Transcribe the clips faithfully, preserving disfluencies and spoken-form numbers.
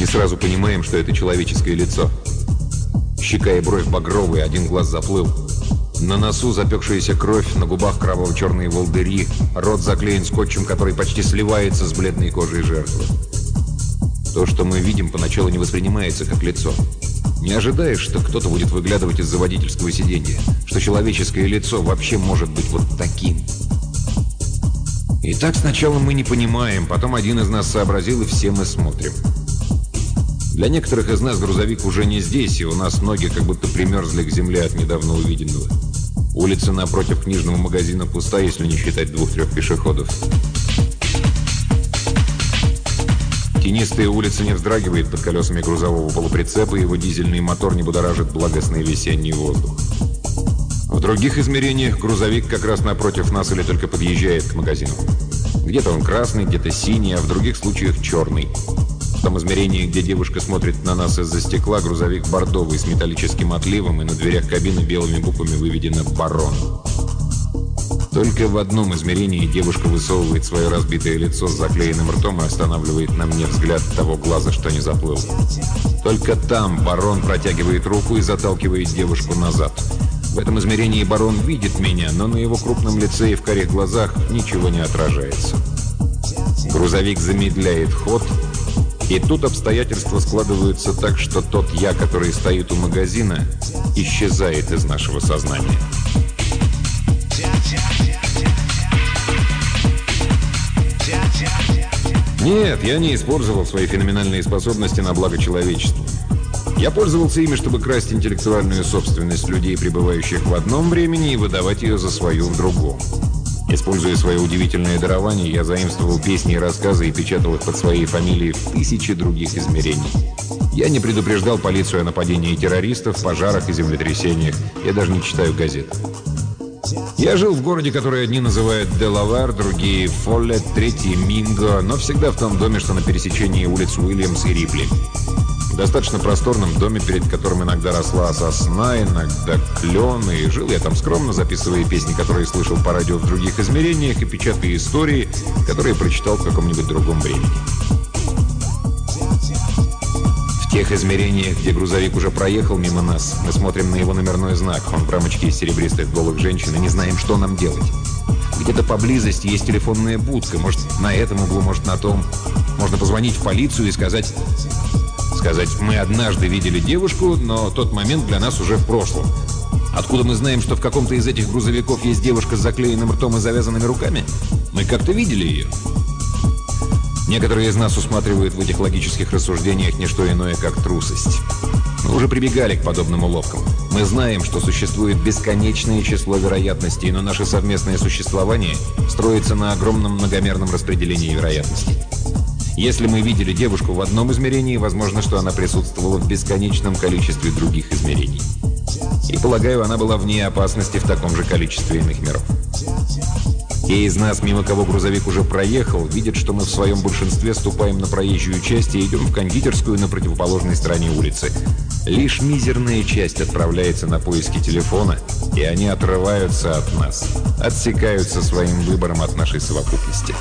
сразу понимаем, что это человеческое лицо. Щека и бровь багровые, один глаз заплыл. На носу запекшаяся кровь, на губах кроваво-черные волдыри, рот заклеен скотчем, который почти сливается с бледной кожей жертвы. То, что мы видим, поначалу не воспринимается как лицо. Не ожидаешь, что кто-то будет выглядывать из-за водительского сиденья, что человеческое лицо вообще может быть вот таким. И так сначала мы не понимаем, потом один из нас сообразил, и все мы смотрим. Для некоторых из нас грузовик уже не здесь, и у нас ноги как будто примерзли к земле от недавно увиденного. Улица напротив книжного магазина пуста, если не считать двух-трех пешеходов. Тенистая улица не вздрагивает под колесами грузового полуприцепа, и его дизельный мотор не будоражит благостный весенний воздух. В других измерениях грузовик как раз напротив нас или только подъезжает к магазину. Где-то он красный, где-то синий, а в других случаях черный. В том измерении, где девушка смотрит на нас из-за стекла, грузовик бордовый с металлическим отливом, и на дверях кабины белыми буквами выведено «Барон». Только в одном измерении девушка высовывает свое разбитое лицо с заклеенным ртом и останавливает на мне взгляд того глаза, что не заплыл. Только там барон протягивает руку и заталкивает девушку назад. В этом измерении барон видит меня, но на его крупном лице и в карих глазах ничего не отражается. Грузовик замедляет ход, и тут обстоятельства складываются так, что тот я, который стоит у магазина, исчезает из нашего сознания. Нет, я не использовал свои феноменальные способности на благо человечеству. Я пользовался ими, чтобы красть интеллектуальную собственность людей, пребывающих в одном времени, и выдавать ее за свою в другом. Используя свое удивительное дарование, я заимствовал песни и рассказы и печатал их под своей фамилией в тысячи других измерений. Я не предупреждал полицию о нападении террористов, пожарах и землетрясениях. Я даже не читаю газет. Я жил в городе, который одни называют Делавар, другие Фоллет, третьи Минго, но всегда в том доме, что на пересечении улиц Уильямс и Рипли. В достаточно просторном доме, перед которым иногда росла сосна, иногда клен, и жил я там скромно, записывая песни, которые слышал по радио в других измерениях, и печатая истории, которые прочитал в каком-нибудь другом времени. В тех измерениях, где грузовик уже проехал мимо нас, мы смотрим на его номерной знак. Он в рамочке из серебристых голых женщин, и не знаем, что нам делать. Где-то поблизости есть телефонная будка. Может, на этом углу, может, на том. Можно позвонить в полицию и сказать... Сказать, мы однажды видели девушку, но тот момент для нас уже в прошлом. Откуда мы знаем, что в каком-то из этих грузовиков есть девушка с заклеенным ртом и завязанными руками? Мы как-то видели ее. Некоторые из нас усматривают в этих логических рассуждениях не что иное, как трусость. Мы уже прибегали к подобным уловкам. Мы знаем, что существует бесконечное число вероятностей, но наше совместное существование строится на огромном многомерном распределении вероятностей. Если мы видели девушку в одном измерении, возможно, что она присутствовала в бесконечном количестве других измерений. И, полагаю, она была вне опасности в таком же количестве иных миров. Те из нас, мимо кого грузовик уже проехал, видят, что мы в своем большинстве ступаем на проезжую часть и идем в кондитерскую на противоположной стороне улицы. Лишь мизерная часть отправляется на поиски телефона, и они отрываются от нас, отсекаются своим выбором от нашей совокупности.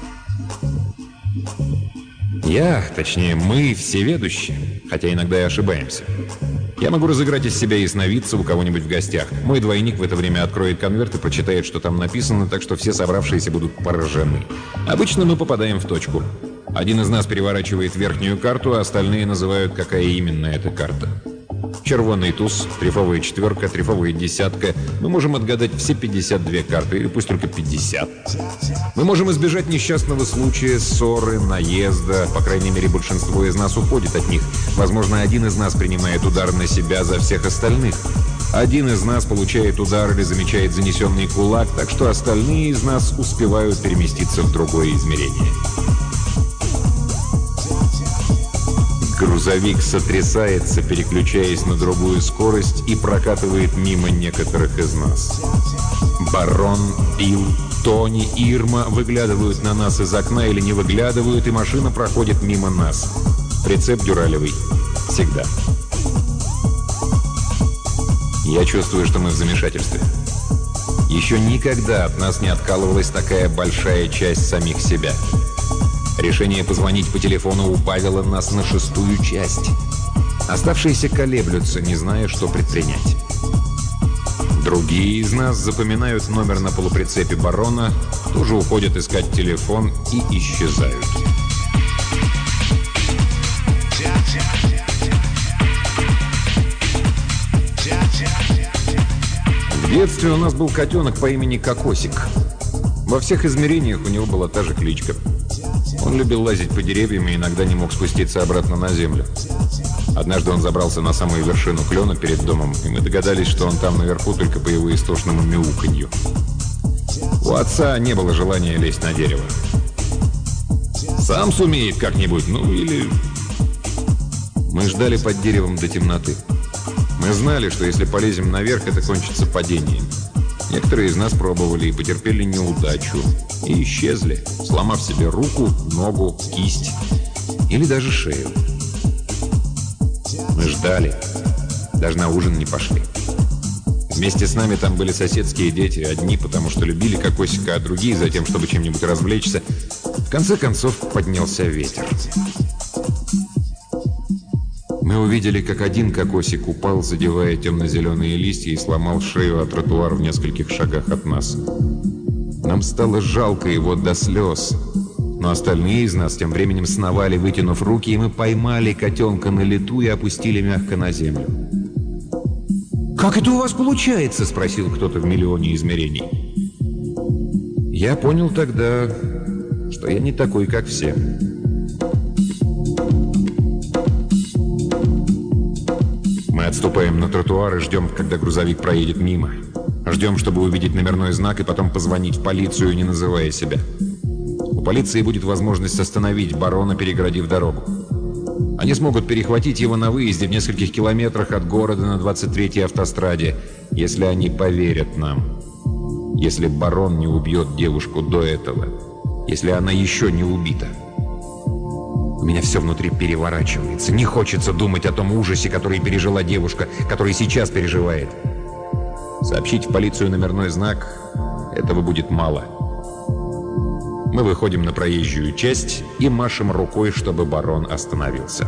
Я, точнее, мы всеведущие, хотя иногда и ошибаемся. Я могу разыграть из себя ясновидца у кого-нибудь в гостях. Мой двойник в это время откроет конверт и прочитает, что там написано, так что все собравшиеся будут поражены. Обычно мы попадаем в точку. Один из нас переворачивает верхнюю карту, а остальные называют, какая именно эта карта. Червоный туз, трефовая четверка, трефовая десятка. Мы можем отгадать все пятьдесят две карты, или пусть только пятьдесят. Мы можем избежать несчастного случая, ссоры, наезда. По крайней мере, большинство из нас уходит от них. Возможно, один из нас принимает удар на себя за всех остальных. Один из нас получает удар или замечает занесенный кулак, так что остальные из нас успевают переместиться в другое измерение. Грузовик сотрясается, переключаясь на другую скорость, и прокатывает мимо некоторых из нас. Барон, Билл, Тони, Ирма выглядывают на нас из окна или не выглядывают, и машина проходит мимо нас. Прицеп дюралевый. Всегда. Я чувствую, что мы в замешательстве. Еще никогда от нас не откалывалась такая большая часть самих себя. Решение позвонить по телефону упавило нас на шестую часть. Оставшиеся колеблются, не зная, что предпринять. Другие из нас запоминают номер на полуприцепе барона, тоже уходят искать телефон и исчезают. В детстве у нас был котенок по имени Кокосик. Во всех измерениях у него была та же кличка. Он любил лазить по деревьям и иногда не мог спуститься обратно на землю. Однажды он забрался на самую вершину клена перед домом, и мы догадались, что он там наверху только по его истошному мяуканью. У отца не было желания лезть на дерево. «Сам сумеет как-нибудь, ну или...» Мы ждали под деревом до темноты. Мы знали, что если полезем наверх, это кончится падением. Некоторые из нас пробовали и потерпели неудачу. И исчезли, сломав себе руку, ногу, кисть или даже шею. Мы ждали. Даже на ужин не пошли. Вместе с нами там были соседские дети. Одни, потому что любили Кокосика, а другие за тем, чтобы чем-нибудь развлечься. В конце концов поднялся ветер. Мы увидели, как один Кокосик упал, задевая темно-зеленые листья, и сломал шею о тротуар в нескольких шагах от нас. Нам стало жалко его до слез. Но остальные из нас тем временем сновали, вытянув руки, и мы поймали котенка на лету и опустили мягко на землю. «Как это у вас получается?» — спросил кто-то в миллионе измерений. Я понял тогда, что я не такой, как все. Мы отступаем на тротуар и ждем, когда грузовик проедет мимо. Ждем, чтобы увидеть номерной знак и потом позвонить в полицию, не называя себя. У полиции будет возможность остановить барона, перегородив дорогу. Они смогут перехватить его на выезде в нескольких километрах от города на двадцать третьей автостраде, если они поверят нам. Если барон не убьет девушку до этого. Если она еще не убита. У меня все внутри переворачивается. Не хочется думать о том ужасе, который пережила девушка, который сейчас переживает. Сообщить в полицию номерной знак — этого будет мало. Мы выходим на проезжую часть и машем рукой, чтобы барон остановился.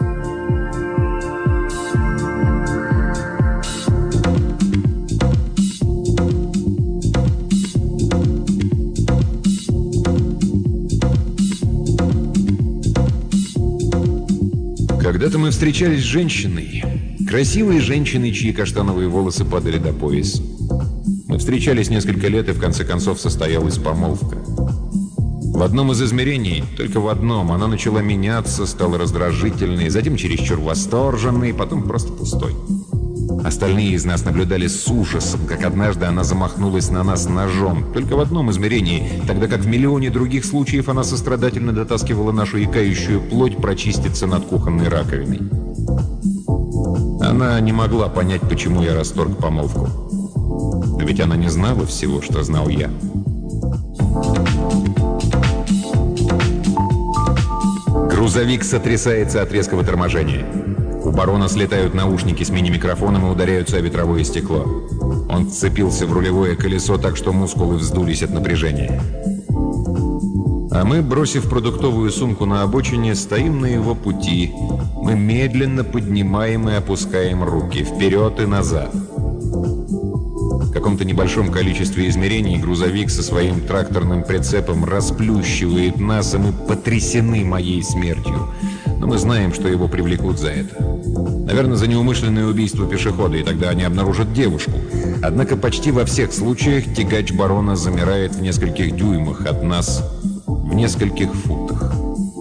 Когда-то мы встречались с женщиной, красивой женщиной, чьи каштановые волосы падали до пояса. Мы встречались несколько лет, и в конце концов состоялась помолвка. В одном из измерений, только в одном, она начала меняться, стала раздражительной, затем чересчур восторженной, потом просто пустой. Остальные из нас наблюдали с ужасом, как однажды она замахнулась на нас ножом, только в одном измерении, тогда как в миллионе других случаев она сострадательно дотаскивала нашу икающую плоть прочиститься над кухонной раковиной. Она не могла понять, почему я расторг помолвку. Но ведь она не знала всего, что знал я. Грузовик сотрясается от резкого торможения. У барона слетают наушники с мини-микрофоном и ударяются о ветровое стекло. Он вцепился в рулевое колесо так, что мускулы вздулись от напряжения. А мы, бросив продуктовую сумку на обочине, стоим на его пути. Мы медленно поднимаем и опускаем руки вперед и назад. В каком-то небольшом количестве измерений грузовик со своим тракторным прицепом расплющивает нас, и мы потрясены моей смертью. Но мы знаем, что его привлекут за это. Наверное, за неумышленное убийство пешехода, и тогда они обнаружат девушку. Однако почти во всех случаях тягач барона замирает в нескольких дюймах от нас, в нескольких футах.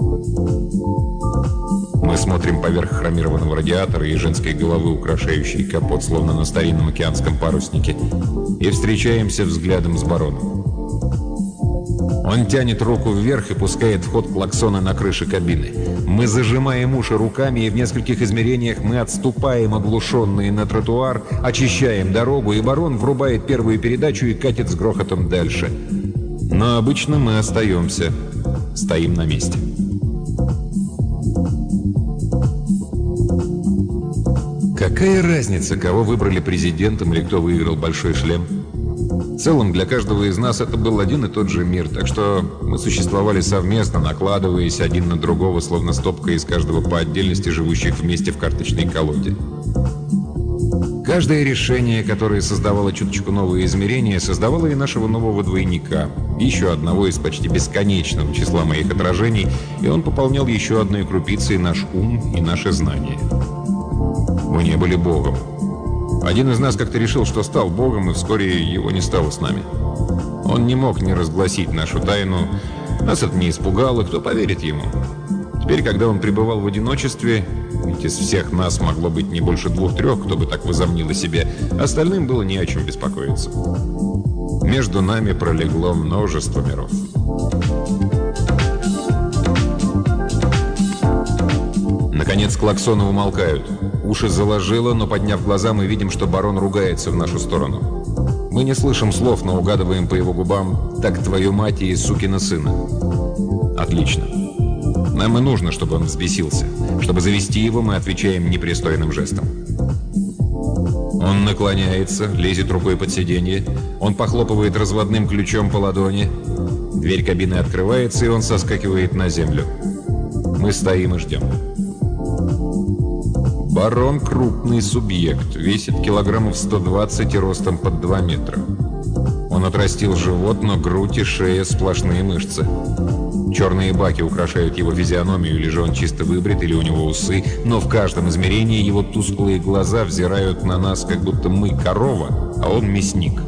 Мы смотрим поверх хромированного радиатора и женской головы, украшающей капот, словно на старинном океанском паруснике, и встречаемся взглядом с бароном. Он тянет руку вверх и пускает в ход клаксоны на крыше кабины. Мы зажимаем уши руками, и в нескольких измерениях мы отступаем, оглушенные, на тротуар, очищаем дорогу, и барон врубает первую передачу и катит с грохотом дальше. Но обычно мы остаемся, стоим на месте. Какая разница, кого выбрали президентом или кто выиграл большой шлем? В целом, для каждого из нас это был один и тот же мир, так что мы существовали совместно, накладываясь один на другого, словно стопка из каждого по отдельности, живущих вместе в карточной колоде. Каждое решение, которое создавало чуточку новые измерения, создавало и нашего нового двойника, еще одного из почти бесконечного числа моих отражений, и он пополнял еще одной крупицей наш ум и наше знание. Мы не были Богом. Один из нас как-то решил, что стал Богом, и вскоре его не стало с нами. Он не мог не разгласить нашу тайну, нас это не испугало, кто поверит ему? Теперь, когда он пребывал в одиночестве, ведь из всех нас могло быть не больше двух-трех, кто бы так возомнил о себе, остальным было не о чем беспокоиться. Между нами пролегло множество миров. Наконец клаксоны умолкают. Уши заложило, но, подняв глаза, мы видим, что барон ругается в нашу сторону. Мы не слышим слов, но угадываем по его губам «так твою мать и сукина сына». Отлично. Нам и нужно, чтобы он взбесился. Чтобы завести его, мы отвечаем непристойным жестом. Он наклоняется, лезет рукой под сиденье. Он похлопывает разводным ключом по ладони. Дверь кабины открывается, и он соскакивает на землю. Мы стоим и ждем. Барон — крупный субъект, весит килограммов сто двадцать и ростом под два метра. Он отрастил живот, но грудь и шея — сплошные мышцы. Черные баки украшают его физиономию, или же он чисто выбрит, или у него усы, но в каждом измерении его тусклые глаза взирают на нас, как будто мы корова, а он мясник.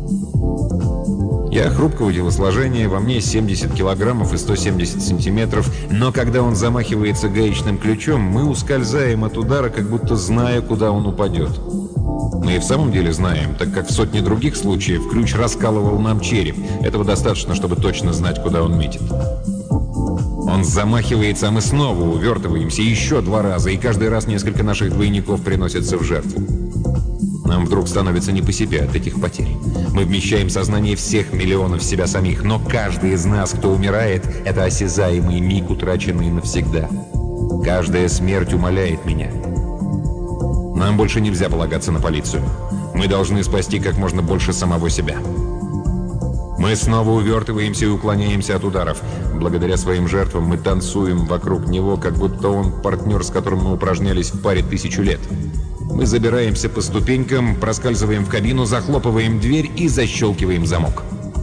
Я хрупкого телосложения, во мне семьдесят килограммов и сто семьдесят сантиметров, но когда он замахивается гаечным ключом, мы ускользаем от удара, как будто зная, куда он упадет. Мы и в самом деле знаем, так как в сотне других случаев ключ раскалывал нам череп. Этого достаточно, чтобы точно знать, куда он метит. Он замахивается, а мы снова увертываемся еще два раза, и каждый раз несколько наших двойников приносятся в жертву. Нам вдруг становится не по себе от этих потерь. Мы вмещаем сознание всех миллионов себя самих, но каждый из нас, кто умирает, это осязаемый миг, утраченный навсегда. Каждая смерть умаляет меня. Нам больше нельзя полагаться на полицию. Мы должны спасти как можно больше самого себя. Мы снова увертываемся и уклоняемся от ударов. Благодаря своим жертвам мы танцуем вокруг него, как будто он партнер, с которым мы упражнялись в паре тысячу лет. Мы забираемся по ступенькам, проскальзываем в кабину, захлопываем дверь и защелкиваем замок.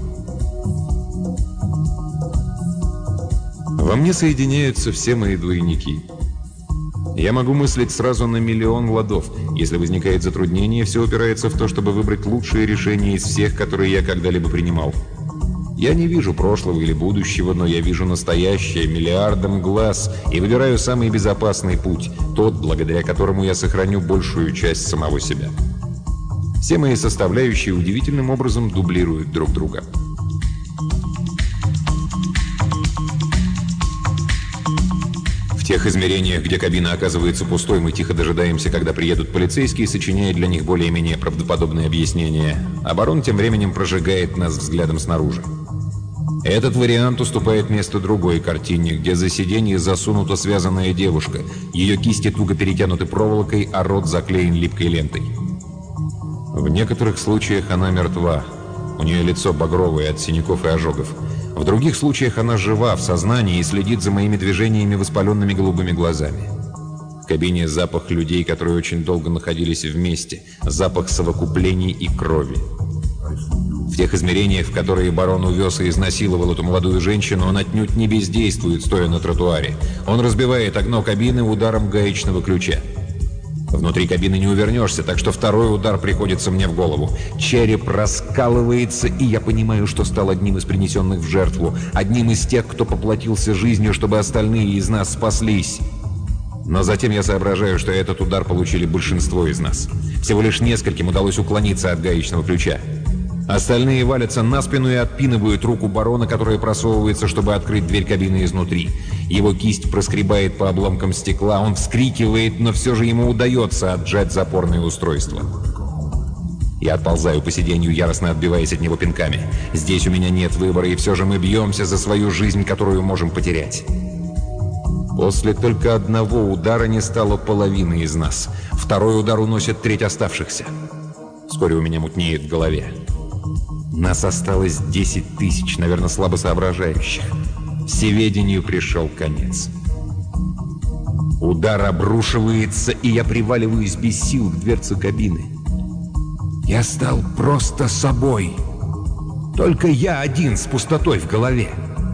Во мне соединяются все мои двойники. Я могу мыслить сразу на миллион ладов. Если возникает затруднение, все упирается в то, чтобы выбрать лучшее решение из всех, которые я когда-либо принимал. Я не вижу прошлого или будущего, но я вижу настоящее миллиардом глаз и выбираю самый безопасный путь, тот, благодаря которому я сохраню большую часть самого себя. Все мои составляющие удивительным образом дублируют друг друга. В тех измерениях, где кабина оказывается пустой, мы тихо дожидаемся, когда приедут полицейские, сочиняя для них более-менее правдоподобные объяснения. А барон тем временем прожигает нас взглядом снаружи. Этот вариант уступает место другой картине, где за сиденье засунута связанная девушка. Ее кисти туго перетянуты проволокой, а рот заклеен липкой лентой. В некоторых случаях она мертва. У нее лицо багровое от синяков и ожогов. В других случаях она жива, в сознании и следит за моими движениями воспаленными голубыми глазами. В кабине запах людей, которые очень долго находились вместе. Запах совокуплений и крови. В тех измерениях, в которые барон увез и изнасиловал эту молодую женщину, он отнюдь не бездействует, стоя на тротуаре. Он разбивает окно кабины ударом гаечного ключа. Внутри кабины не увернешься, так что второй удар приходится мне в голову. Череп раскалывается, и я понимаю, что стал одним из принесенных в жертву, одним из тех, кто поплатился жизнью, чтобы остальные из нас спаслись. Но затем я соображаю, что этот удар получили большинство из нас. Всего лишь нескольким удалось уклониться от гаечного ключа. Остальные валятся на спину и отпинывают руку барона, которая просовывается, чтобы открыть дверь кабины изнутри. Его кисть проскребает по обломкам стекла, он вскрикивает, но все же ему удается отжать запорное устройство. Я отползаю по сиденью, яростно отбиваясь от него пинками. Здесь у меня нет выбора, и все же мы бьемся за свою жизнь, которую можем потерять. После только одного удара не стало половины из нас. Второй удар уносит треть оставшихся. Вскоре у меня мутнеет в голове. Нас осталось десять тысяч, наверное, слабо соображающих. Всеведению пришел конец. Удар обрушивается, и я приваливаюсь без сил к дверце кабины. Я стал просто собой. Только я один с пустотой в голове.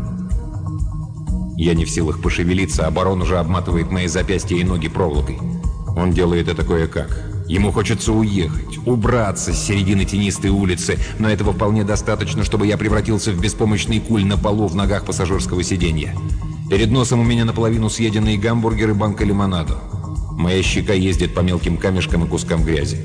Я не в силах пошевелиться, а барон уже обматывает мои запястья и ноги проволокой. Он делает это кое-как. Ему хочется уехать, убраться с середины тенистой улицы, но этого вполне достаточно, чтобы я превратился в беспомощный куль на полу в ногах пассажирского сиденья. Перед носом у меня наполовину съеденные гамбургеры и банка лимонаду. Моя щека ездит по мелким камешкам и кускам грязи.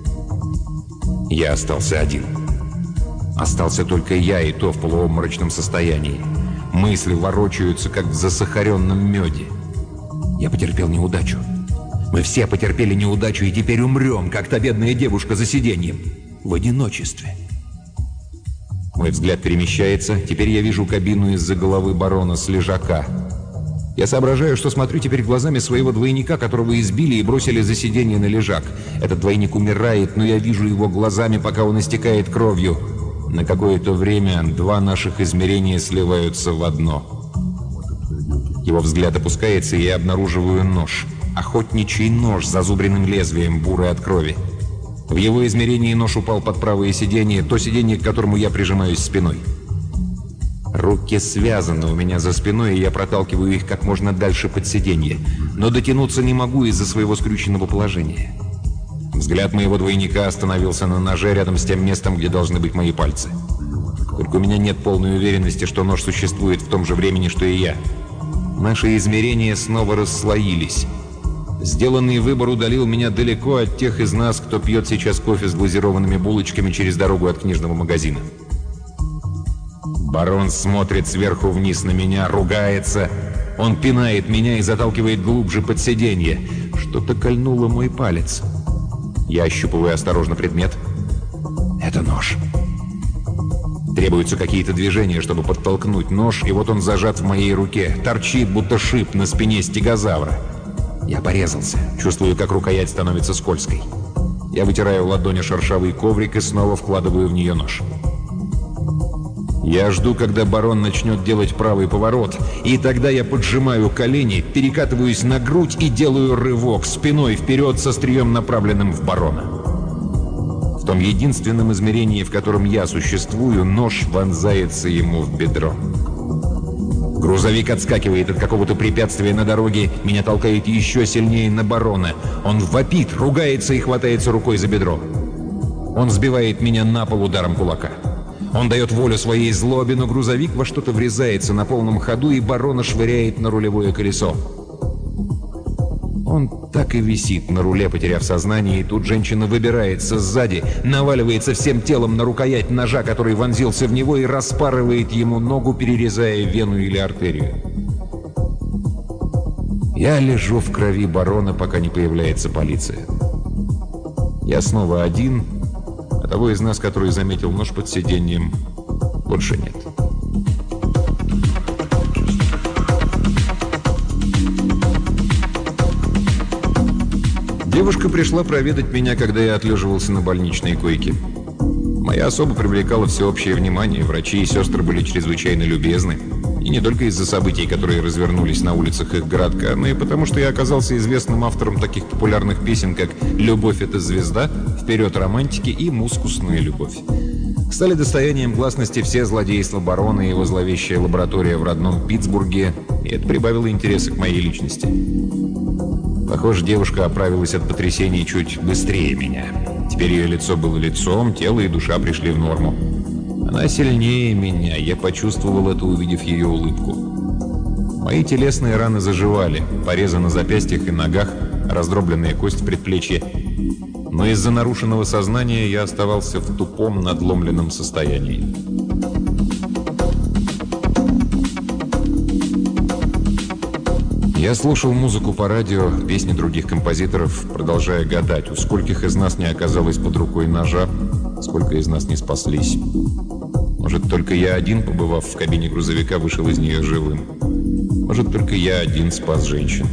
Я остался один. Остался только я, и то в полуобморочном состоянии. Мысли ворочаются, как в засахаренном меде. Я потерпел неудачу. Мы все потерпели неудачу и теперь умрем, как та бедная девушка за сиденьем. В одиночестве. Мой взгляд перемещается. Теперь я вижу кабину из-за головы барона с лежака. Я соображаю, что смотрю теперь глазами своего двойника, которого избили и бросили за сиденье на лежак. Этот двойник умирает, но я вижу его глазами, пока он истекает кровью. На какое-то время два наших измерения сливаются в одно. Его взгляд опускается, и я обнаруживаю нож. Охотничий нож с зазубренным лезвием, бурый от крови. В его измерении нож упал под правое сиденье, то сиденье, к которому я прижимаюсь спиной. Руки связаны у меня за спиной, и я проталкиваю их как можно дальше под сиденье. Но дотянуться не могу из-за своего скрюченного положения. Взгляд моего двойника остановился на ноже рядом с тем местом, где должны быть мои пальцы. Только у меня нет полной уверенности, что нож существует в том же времени, что и я. Наши измерения снова расслоились. Сделанный выбор удалил меня далеко от тех из нас, кто пьет сейчас кофе с глазированными булочками через дорогу от книжного магазина. Барон смотрит сверху вниз на меня, ругается. Он пинает меня и заталкивает глубже под сиденье. Что-то кольнуло мой палец. Я ощупываю осторожно предмет. Это нож. Требуются какие-то движения, чтобы подтолкнуть нож, и вот он зажат в моей руке. Торчит, будто шип на спине стегозавра. Я порезался. Чувствую, как рукоять становится скользкой. Я вытираю ладони шершавый коврик и снова вкладываю в нее нож. Я жду, когда барон начнет делать правый поворот, и тогда я поджимаю колени, перекатываюсь на грудь и делаю рывок спиной вперед со острием, направленным в барона. В том единственном измерении, в котором я существую, нож вонзается ему в бедро. Грузовик отскакивает от какого-то препятствия на дороге, меня толкает еще сильнее на барона. Он вопит, ругается и хватается рукой за бедро. Он сбивает меня на пол ударом кулака. Он дает волю своей злобе, но грузовик во что-то врезается на полном ходу, и барона швыряет на рулевое колесо. Он так и висит на руле, потеряв сознание, и тут женщина выбирается сзади, наваливается всем телом на рукоять ножа, который вонзился в него, и распарывает ему ногу, перерезая вену или артерию. Я лежу в крови барона, пока не появляется полиция. Я снова один, а того из нас, который заметил нож под сиденьем, больше нет. Девушка пришла проведать меня, когда я отлеживался на больничной койке. Моя особа привлекала всеобщее внимание, врачи и сестры были чрезвычайно любезны. И не только из-за событий, которые развернулись на улицах их городка, но и потому, что я оказался известным автором таких популярных песен, как «Любовь — это звезда», «Вперед романтики» и «Мускусная любовь». Стали достоянием гласности все злодейства барона и его зловещая лаборатория в родном Питтсбурге, и это прибавило интереса к моей личности. Похоже, девушка оправилась от потрясений чуть быстрее меня. Теперь ее лицо было лицом, тело и душа пришли в норму. Она сильнее меня, я почувствовал это, увидев ее улыбку. Мои телесные раны заживали, порезы на запястьях и ногах, раздробленная кость в предплечье. Но из-за нарушенного сознания я оставался в тупом, надломленном состоянии. Я слушал музыку по радио, песни других композиторов, продолжая гадать, у скольких из нас не оказалось под рукой ножа, сколько из нас не спаслись. Может, только я один, побывав в кабине грузовика, вышел из нее живым. Может, только я один спас женщин.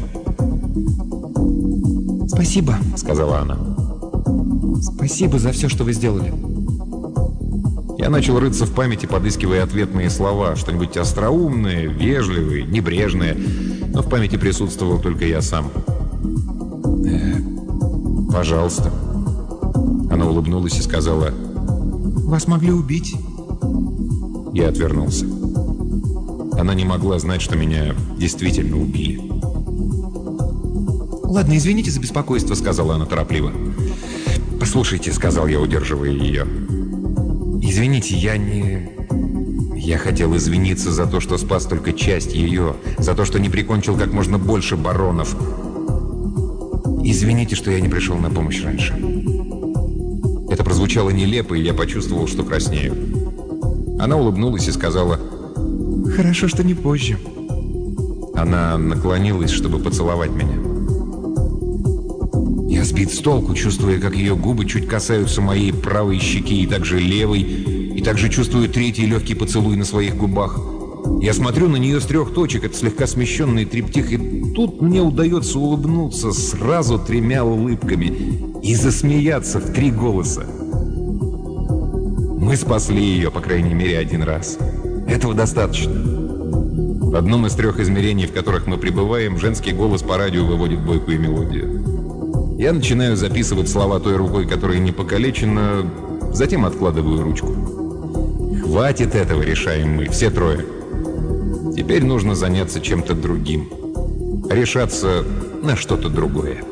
«Спасибо», — сказала она. «Спасибо за все, что вы сделали». Я Я начал рыться в памяти, подыскивая ответные слова, что-нибудь остроумное, вежливое, небрежное, но в памяти присутствовал только я сам. «Э, пожалуйста». Она улыбнулась и сказала: «Вас могли убить». Я отвернулся. Она не могла знать, что меня действительно убили. «Ладно, извините за беспокойство», — сказала она торопливо. «Послушайте», — сказал я, удерживая ее. «Извините, я не... Я хотел извиниться за то, что спас только часть ее, за то, что не прикончил как можно больше баронов. Извините, что я не пришел на помощь раньше». Это прозвучало нелепо, и я почувствовал, что краснею. Она улыбнулась и сказала: «Хорошо, что не позже». Она наклонилась, чтобы поцеловать меня. Я сбит с толку, чувствуя, как ее губы чуть касаются моей правой щеки, и также левой, и также чувствую третий легкий поцелуй на своих губах. Я смотрю на нее с трех точек, это слегка смещенный триптих, и тут мне удается улыбнуться сразу тремя улыбками и засмеяться в три голоса. Мы спасли ее, по крайней мере, один раз. Этого достаточно. В одном из трех измерений, в которых мы пребываем, женский голос по радио выводит бойкую мелодию. Я начинаю записывать слова той рукой, которая не покалечена, затем откладываю ручку. Хватит этого, решаем мы, все трое. Теперь нужно заняться чем-то другим. Решаться на что-то другое.